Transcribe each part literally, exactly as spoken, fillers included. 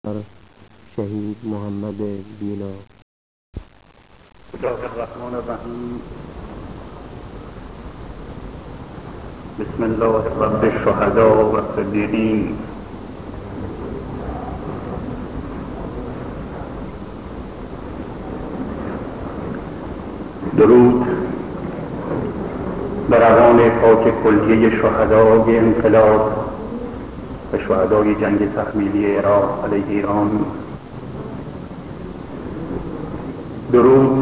شهید محمد بینا. بسم الله الرحمن الرحیم. بسم الله رب الشهداء و الصدیقین. درود بر روان پاک کلیه شهدای انقلاب و شهدای جنگ تحمیلی عراق علیه ایران. درود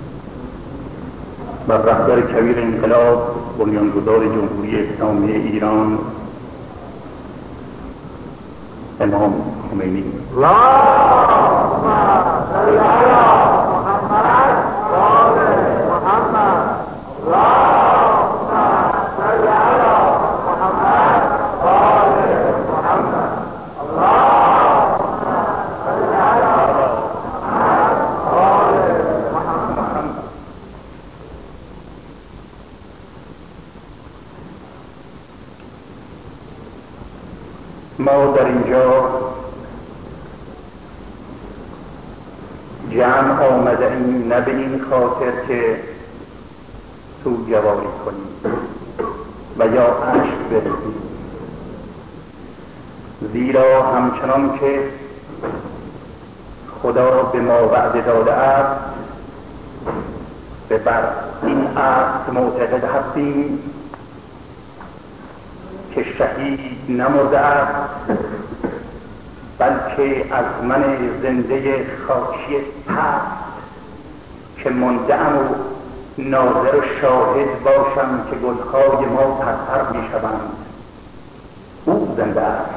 بر رهبر کبیر انقلاب، بنیانگذار جمهوری اسلامی ایران، امام خمینی. اللهم صل علی محمد و آل محمد. اللهم صل علی محمد و آل محمد. اللهم صل علی محمد و آل محمد. ما در اینجا جمع آمده این نه به این خاطر که سوگواری کنیم و یا اشک بریزیم، زیرا همچنان که خدا به ما وعده داده است به بر این عهد معتقد هستیم که شهید نمرده است، بلکه از من زنده خاکی پست که مانده ام و ناظر و شاهد باشم که گلهای ما پرپر می شوند، او زنده است.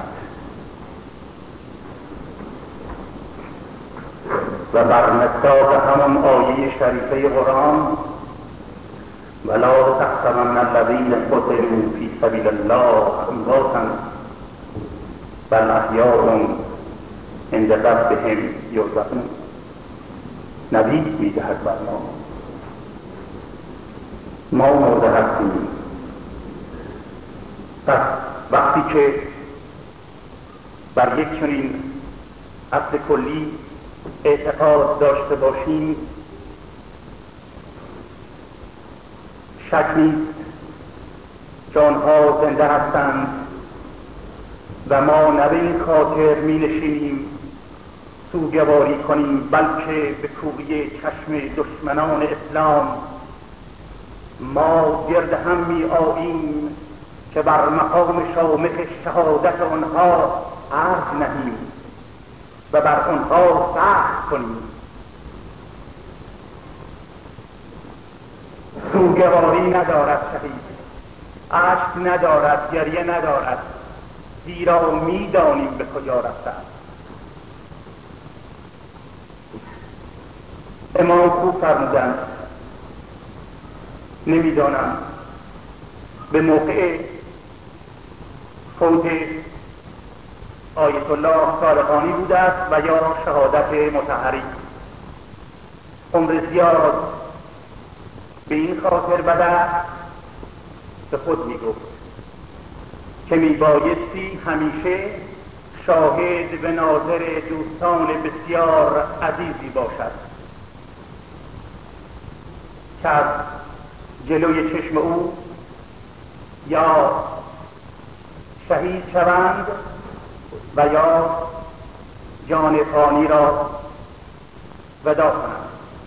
و بر مصداق همان آیه شریفه قرآن ولا تحسبن الذین قتلوا فی سبیل الله امواتا بل احیاء عند ربهم یرزقون، نوید میدهد بر ما ما مرده هستیم. پس وقتی که بر یک چنین اصل کلی اعتقاد داشته باشیم، شک نیست که آنها زنده هستند و ما نه به این خاطر می نشینیم سوگواری کنیم، بلکه به کوری چشم دشمنان اسلام ما گرد هم می آییم که بر مقام شامخ شهادت آنها عرض نهیم و بر آنها سخت کنیم. سوگواری ندارد شهید، اشک ندارد، گریه ندارد، زیرا میدانیم به کجا رفته است. امام خوب فرمودند، نمیدانم به موقع فوت آیت الله صالحانی بوده است و یا شهادت مطهری. عمر زیاد به این خاطر بده به خود می گفت که می بایستی همیشه شاهد و ناظر دوستان بسیار عزیزی باشد که از جلوی چشم او یا شهید شوند و یا جان فانی را ودا کنند.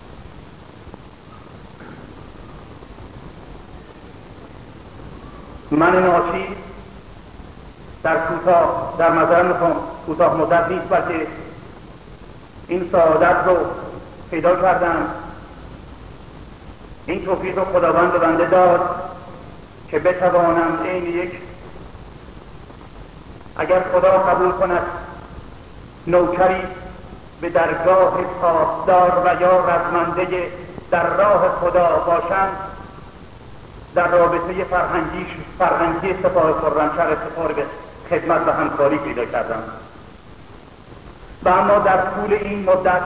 من ناچیز در کوتاه در نظر میخوام کوتاه مدت نیست، بلکه این سعادت رو پیدا کردم، این توفیق رو خداوند به بنده داد که بتوانم عین یک، اگر خدا قبول کند، نوکری به درگاه پاسدار و یا رزمنده در راه خدا باشم، در رابطه فرهنگیش فرهنگی سپاه خرمشهر سپاه به خدمت و همکاری پیدا کردم. و اما در طول این مدت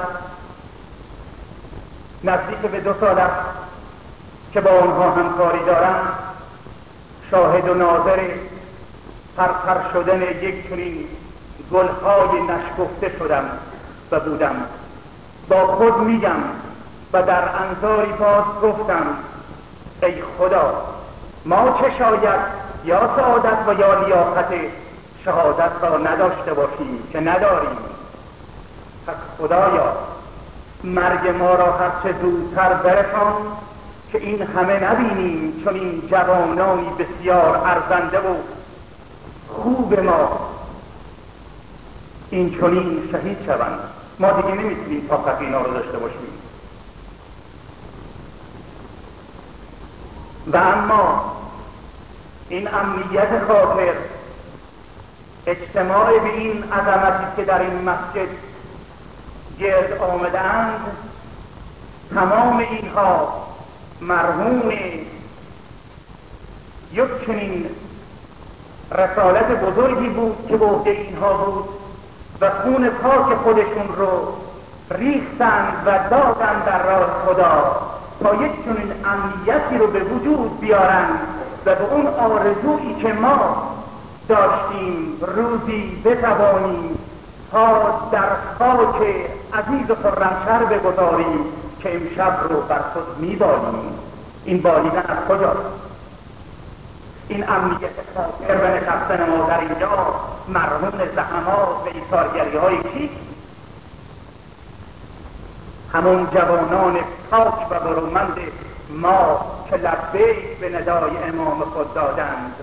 نزدیک به دو سال است که با آنها همکاری دارم، شاهد و ناظر پرپر شدن یک چنین گلهای نشکفته شدم و بودم. با خود میگم و در انظاری باز گفتم ای خدا، ما چه شاید یا سعادت و یا لیاقت شهادت را نداشته باشیم که نداریم. پس خدایا مرگ ما را هرچه زودتر برسان که این همه نبینیم چون این جوانانی بسیار ارزنده و خوب ما این چنین شهید شوند. ما دیگه نمیتونیم طاقت اینا رو داشته باشیم. و اما این امنیت خاطر، اجتماع به این عظمتی که در این مسجد گرد آمدند، تمام اینها مرهون یک چنین رسالت بزرگی بود که به عهده اینها بود و خون پاک خودشون رو ریختند و دادند در راه خدا تا یک چنین امنیتی رو به وجود بیارند و به اون آرزویی که ما داشتیم روزی بتوانیم تا در خاک عزیز و خرمشهر بگذاریم که امشب رو بر خود میبالیم. این بالیدن از کجاست؟ این امنیت خاطر و نشستن ما در اینجا مرهون زحمات و ایثارگری های چیست؟ همون جوانان پاک و برومند ما که لبیک به ندای امام خود دادند.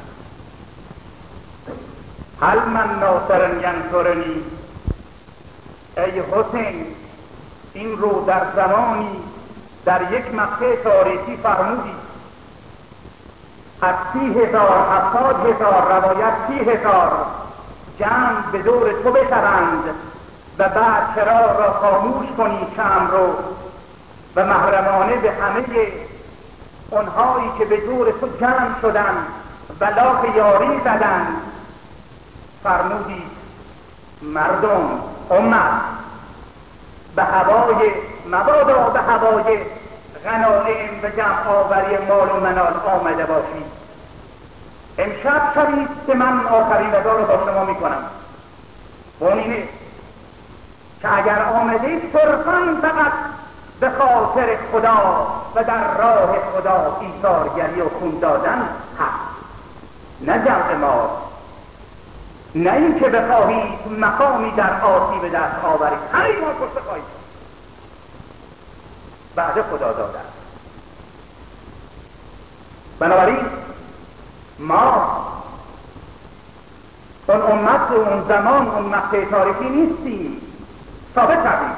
هل من ناصر ینصرنی، ای حسین این رو در زمانی در یک مقطع تاریخی فرمودی از سی هزار هفتاد هزار روایت سی هزار جمع به دور تو بشوند و بعد چراغ را خاموش کنی شمع رو و محرمانه به همه اونهایی که به دور تو جمع شدن و لاف یاری زدن فرمودی مردم امت به هوای مبادا به هوای غنایم و جمع آوری مال و منال آمده باشید. امشب شبید که من آخرین ودا رو با شما میکنم و اون اینه که اگر آمده صرفاً فقط به خاطر خدا و در راه خدا ایثارگری و خون دادن هست، نه جمع مال، نه این که بخواهید مقامی در آسی به دست آورید، همه ما کشته خواهید بعد خدا دادن. بنابراین ما اون امت اون زمان اون مقطع تاریخی نیستیم. ثابت کردیم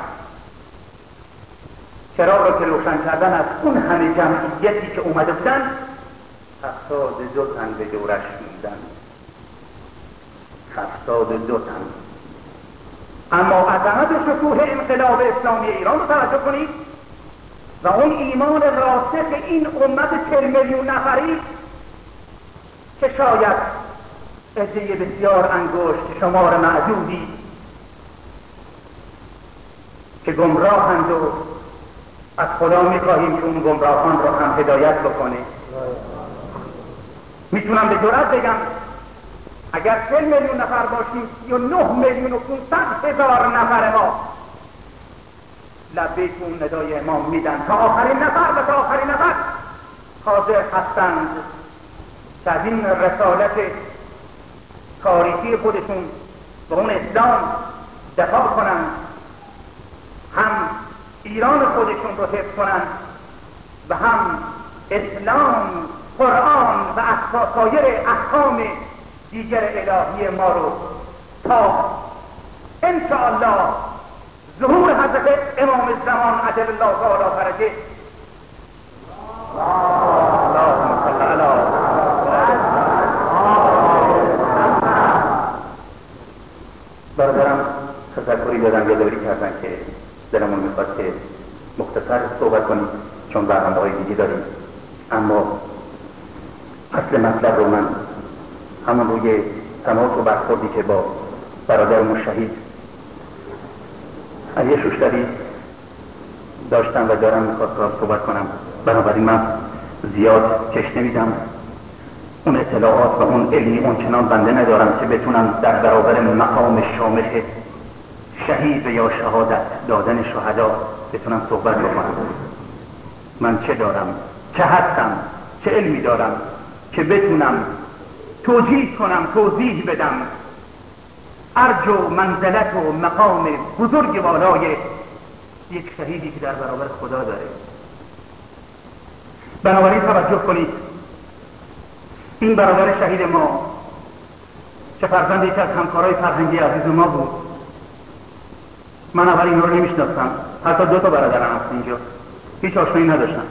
چراغ را که روشن کردن از اون همه جمعیتی که اومده بودن هفتاد دو تن به دورش موندن، هفتاد دو تن. اما عظمت و شکوه انقلاب اسلامی ایران رو توجه کنید و اون ایمان راسخ این امت چهل میلیون نفری که شاید عده بسیار انگشت شمار معدودی که گمراهند و از خدا میخواهیم که اون گمراهان رو هم هدایت بکنه. میتونم به جرئت بگم اگر چهل میلیون نفر باشیم سی و نه میلیون و پانصد هزار نفر ما لبیک اون ندای امام میدن تا آخرین نفر و تا آخرین نفر حاضر هستند که از این رسالت تاریخی خودشون به اون اسلام دفاع کنند، هم ایران خودشون رو حفظ کنند و هم اسلام، قرآن و سایر احکام دیگر الهی ما رو تا انشاءالله ظهور حضرت امام الزمان عجل الله تعالی فرجه اللهم صل علی برادرم تذکری دادن یادآوری کردن که دلمون میخواد که مختصر صحبت کنیم چون برنامه‌های دیگه داریم. اما اصل مطلب رو من همون روی تماس و برخوردی که با برادرمون شهید علی شوشتری داشتم و دارم میخواست صحبت کنم. بنابراین من زیاد کش نمیدم اون اطلاعات و اون علمی اون چنان بنده ندارم که بتونم در برابر مقام شامخ شهید یا شهادت دادن شهدا بتونم صحبت بکنم. من چه دارم، چه هستم، چه علمی دارم که بتونم توجیه کنم، توضیح بدم ارجو منزلت و مقام بزرگ بالای یک شهیدی که در برابر خدا داره. بنابراین توجه کنید، این برادر شهید ما که فرزند یکی از همکارای فرهنگی عزیز ما بود. من اول اینا رو نمیشناختم، حتی دو تا برادرم هست اینجا، هیچ آشنایی نداشتم.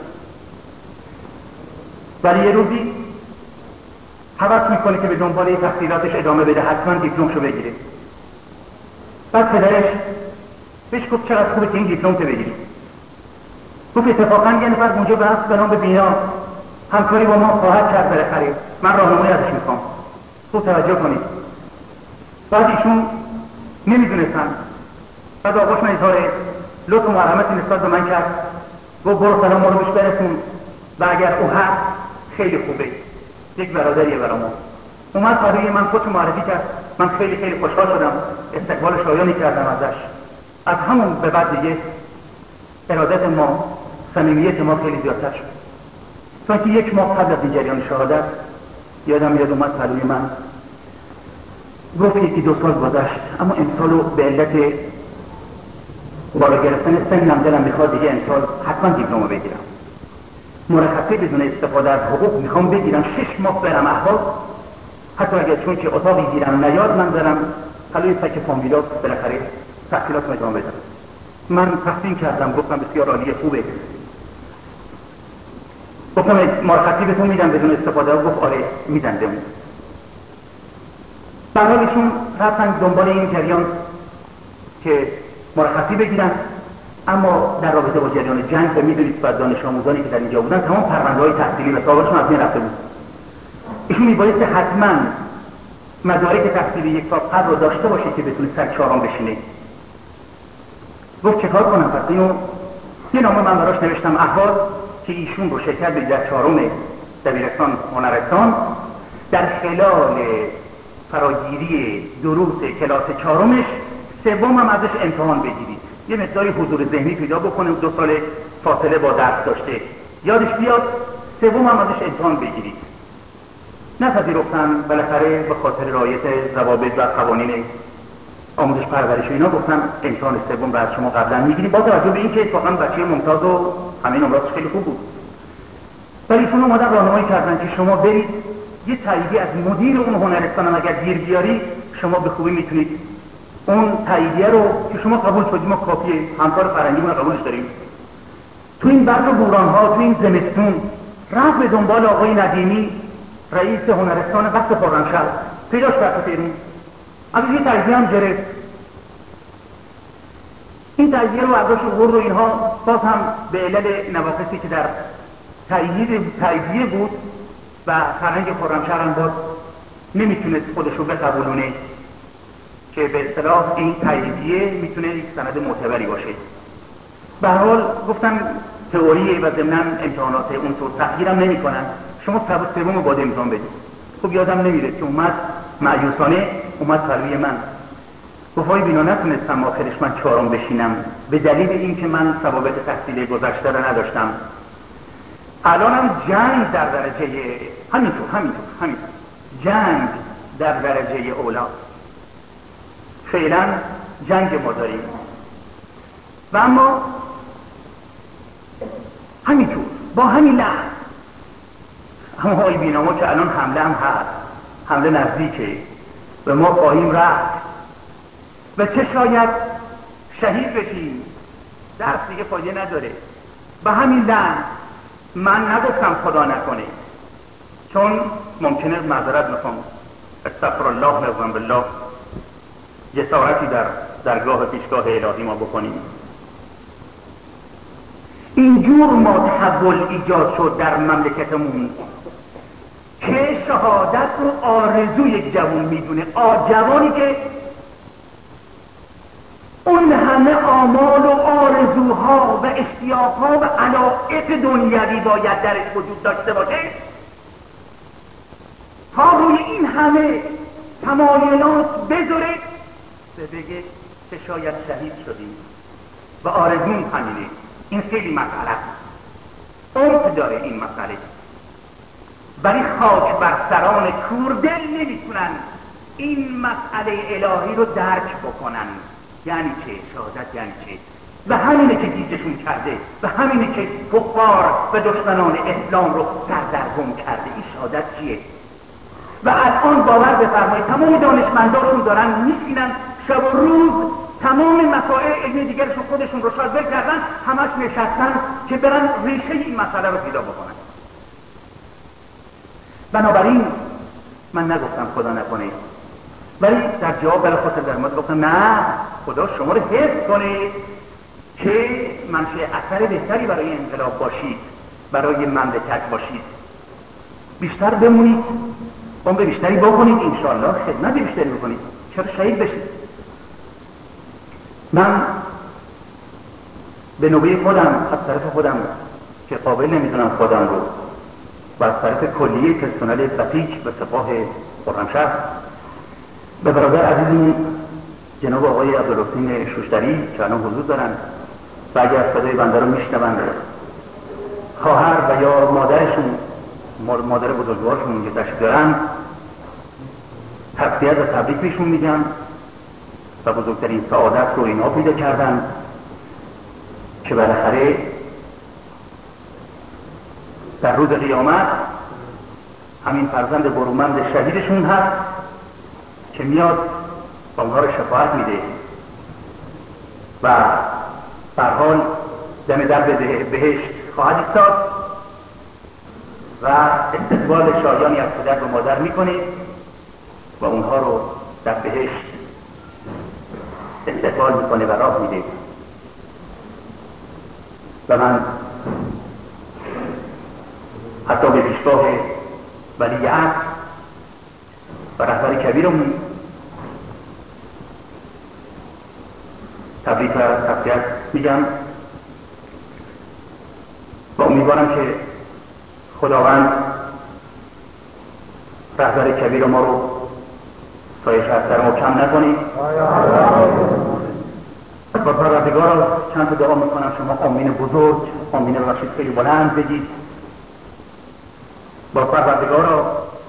ولی یه روزی هوس میکنه که به دنبال تحصیلاتش ادامه بده، حتما دیپلمشو بگیره. بعد پدرش بهش گفت چقدر خوبه که این دیپلم تو بگیری. گفت اتفاقا یه نفر اونجا به هست به نام بینا همکاری با ما خواهد کرد بالاخره، من راهنمایی ازش میخوام. خوب توجه کنید. بعد ایشون نمیدونستم، بعد آقاش من اظهار لطف و مرحمتی نسبت به من کرد، گفت برو سلام ما رو بهش برسون و اگر او هست خیلی خوبه، یک برادریه برا ما. اومد برای من خودش معرفی کرد، من خیلی خیلی خوشحال شدم، استقبال شایانی کردم ازش. از همون به بعد دیگه ارادت ما، صمیمیت ما خیلی زیادتر شد. تا که یک ماه قبل از این جریان شهادت یادم میاد اومد پلوی من گفت یکی دو سال گذشت، اما امسالو به علت بالا گرفتن سنم دلم میخواد دیگه امسال حتما دیپلمو بگیرم، مرخصی بدون استفاده از حقوق میخوام بگیرم، شش ماه برم احواز، حتی اگر چون که اتاقی گیرم نیاد من برم پلوی سک فامیلا بالاخره تحصیلات ادامه بدم. من تحسین کردم، گفتم بسیار عالیه، خوبه. گفتم مرخصی بهتون میدم بدون استفاده، و گفت آره میدن بهمون. در حال ایشون رفتن دنبال این جریان که مرخصی بگیرن، اما در رابطه با جریان جنگ و میدونید بعد دانش آموزانی که در اینجا بودن تمام پرونده‌های تحصیلی و سابقشون از بین رفته بود. ایشون میبایستی حتما مدارک تحصیلی یک سال قبل رو داشته باشه که بتونه سر چهارم بشینه. گفت چه کار کنم؟ پس اینو یه نامه من براش نوشتم احواز که ایشون رو شرکت بدید در چهارم دبیرستان هنرستان، در خلال فراگیری دروس کلاس چهارمش سوم هم ازش امتحان بگیرید، یه مقداری حضور ذهنی پیدا بکنه، دو سال فاصله با درس داشته، یادش بیاد، سوم هم ازش امتحان بگیرید. نپذیرفتن، بالاخره به خاطر رعایت ضوابط و قوانین آموزش پرورش و اینا گفتن امتحان سوم رو از شما قبلا میگیریم، با توجه به اینکه اتفاقا بچه ممتاز و همه نمراتش خیلی خوب بود. ولی ایشون اومدن راهنمایی کردن که شما برید یه تاییدیه از مدیر اون هنرستان هم اگر گیر بیاری شما به خوبی میتونید اون تاییدیه رو که شما قبول شدید، ما کافیه، همکار فرنگیمون قبولش داریم. تو این برف و بوران ها، تو این زمستون رفت به دنبال آقای ندیمی رئیس هنرستان وقت خرمشهر، پیداش کرد تهران، ازش یه تاییدیه هم گرفت. این تاییدیه رو ازش آورد و اینها باز هم به علل نواقصی که در تاییدیه بود و فرهنگ خرمشهر هم باز نمیتونست خودش رو بقبولونه که به اصطلاح این تاییدیه میتونه یک سند معتبری باشه. به هر حال گفتن تئوری و ضمناً امتحانات اونطور تغییرم نمیکنن، شما سوم رو باید امتحان بدید. خب یادم نمیره که اومد مایوسانه اومد پلوی من گفت های بینا نتونستم آخرش من چهارم بشینم به دلیل اینکه من ثوابت تحصیلی گذشته رو نداشتم. الانم جنگ در درجه همینطور همینطور همینطور جنگ در درجه اولا، فعلا جنگ ما داریم و اما همینطور با همین لحظ اما های بینامو که الان حمله هم هست، حمله نزدیکه و ما خواهیم رفت و چه شاید شهید بشیم، درس دیگه فایده نداره. به همین لحظ من نگفتم خدا نکنه، چون ممکنه معذرت میخوام استغفر الله نعوذ بالله جسارتی در درگاه پیشگاه الهی ما بکنیم. اینجور ما تحول ایجاد شد در مملکتمون که شهادت رو آرزو یک جوان میدونه، جوانی که اون همه آمال و آرزوها و اشتیاقها و علائق دنیوی باید درش وجود داشته باشه، تا روی این همه تمایلات بذاره به بگه که شاید شهید شدیم و آرزوم همینه. این خیلی مسئله است، عمق داره این مسئله، ولی خاک بر سران کوردل نمیتونن این مسئله الهی رو درک بکنن. یعنی چه شهادت؟ یعنی چه؟ و همینه که گیجشون کرده و همینه که کفار و دشمنان اسلام رو سردرگم کرده. این شهادت چیه؟ و الان باور بفرمایید تمام دانشمنداشون دارن میشینن شب و روز تمام مسائل علمی دیگرشون خودشون رو شاید بل کردن، همش نشستن که برن ریشه این مسئله رو پیدا بکنن. بنابراین من نگفتم خدا نکنه، ولی در جواب برای خود در مورد گفتم نه، خدا شما رو حفظ کنه که منشأ اثر بهتری برای انقلاب باشید، برای مملکت باشید، بیشتر بمونید، عمر بیشتری بکنید، انشاءالله خدمت بیشتری بکنید، چرا شهید بشید. من به نوبه خودم از طرف خودم که قابل نمیدونم خودم رو و از طرف کلیه پرسنل بسیج و سپاه خرمشهر به برادر عزیزمون جناب آقای عبدالحسین شوشتری که الان حضور دارن و اگر صدای بنده رو میشنون، خواهر و یا مادرشون، مادر بزرگوارشون اینجا تشریف دارن، تسلیت و تبریک بهشون میگم و بزرگترین سعادت رو اینا پیدا کردن که بالاخره در روز قیامت همین فرزند برومند شهیدشون هست که میاد و اونها رو شفاعت میده و به هر حال دم در بهشت خواهد ایستاد و استقبال شایانی از پدر و مادر میکنه و اونها رو در بهشت استقبال میکنه و راه میده. و من حتی به پیشگاه ولیعهد و رهبر کبیرمون تبریک و تسلیت میگم و امیدوارم که خداوند رهبر کبیر ما رو سایش از سر ما کم نکنید. با پروردگار چند تا دعا میکنم، شما آمین بزرگ، آمین ببخشید خیلی بلند بگید. با پروردگار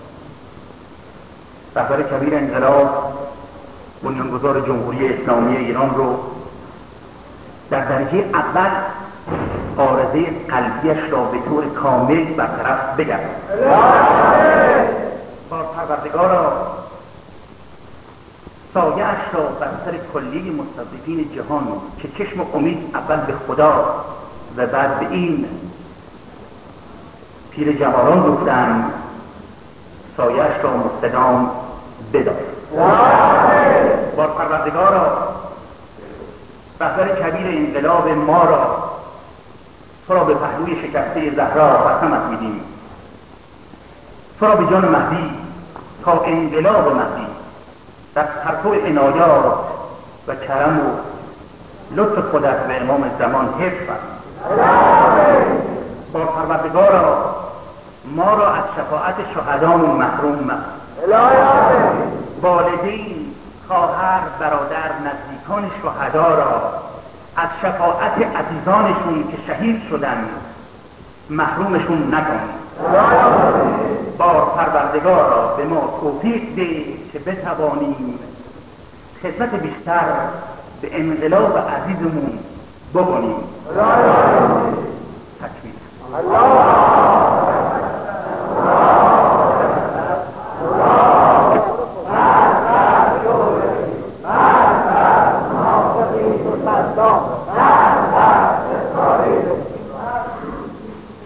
رهبر کبیر انقلاب بنیانگذار جمهوری اسلامی ایران رو در درجه اول عارضه قلبیش را به طور کامل برطرف بگردد. با پروردگار سایه اش را بر سر کلیه مستضعفین جهان که چشم امید اول به خدا و بعد به این پیر جوانان گفتند، سایه اش را مستدام بدار. با پروردگارا رهبر کبیر انقلاب ما را تو را به پهلوی شکسته زهرا قسمت میدیم، تو را به جان مهدی تا انقلاب مهدی در پرتو عنایات و کرم و لطف خودت به امام زمان حفظ فرما. با پروردگارا ما را از شفاعت شهدامون محروم مکن. والدین، خواهر، برادر، نزدیکان شهدا را از شفاعت عزیزانشون که شهید شدن محرومشون نکن. با پروردگارا به ما توفیق ده که بتوانیم خدمت بیشتر به انقلاب عزیزمون بکنیم. تکبیر. الله